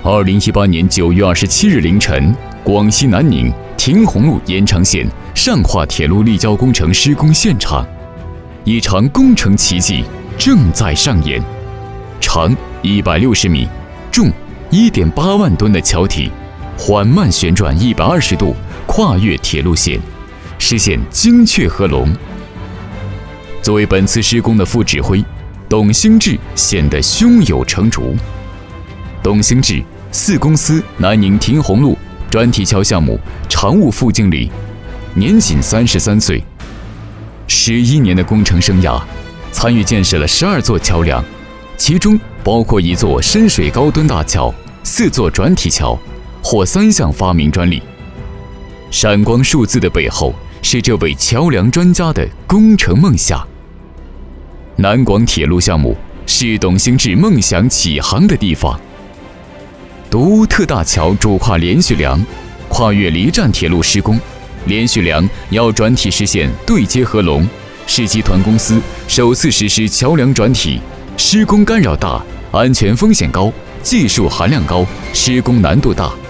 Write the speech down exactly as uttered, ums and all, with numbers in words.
二零一八年九月二十七日凌晨，广西南宁廷洪路延长线上化铁路立交工程施工现场，一场工程奇迹正在上演。长一百六十米，重一点八万吨的桥体，缓慢旋转一百二十度，跨越铁路线，实现精确合龙。作为本次施工的副指挥，董兴志显得胸有成竹。董兴志，四公司南宁廷洪路转体桥项目常务副经理，年仅三十三岁。十一年的工程生涯，参与建设了十二座桥梁，其中包括一座深水高墩大桥、四座转体桥，获三项发明专利。闪光数字的背后，是这位桥梁专家的工程梦想。南广铁路项目是董兴志梦想起航的地方。独特大桥主跨连续梁，跨越离站铁路施工，连续梁要转体实现对接合龙，是集团公司首次实施桥梁转体，施工干扰大，安全风险高，技术含量高，施工难度大。